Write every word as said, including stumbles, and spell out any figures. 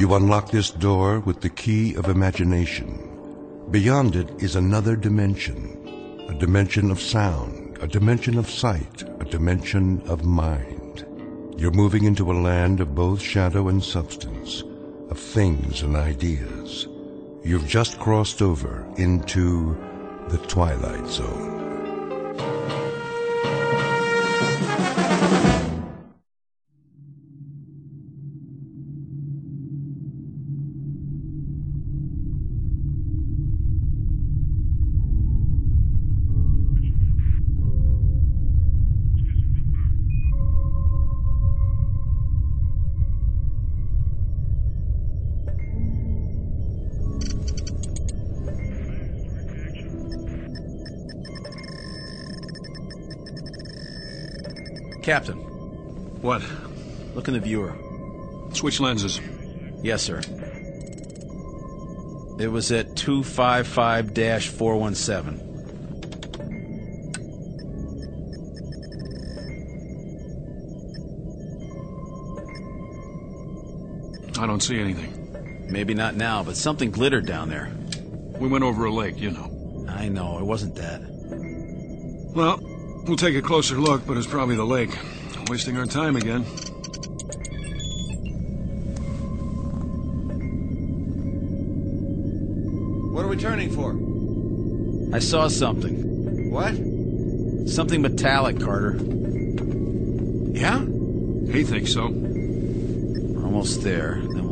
You unlock this door with the key of imagination. Beyond it is another dimension, a dimension of sound, a dimension of sight, a dimension of mind. You're moving into a land of both shadow and substance, of things and ideas. You've just crossed over into the Twilight Zone. Captain. What? Look in the viewer. Switch lenses. Yes, sir. It was at two five five dash four one seven. I don't see anything. Maybe not now, but something glittered down there. We went over a lake, you know. I know, it wasn't that. Well, we'll take a closer look, but it's probably the lake. Wasting our time again. What are we turning for? I saw something. What? Something metallic, Carter. Yeah? He thinks so. We're almost there. Then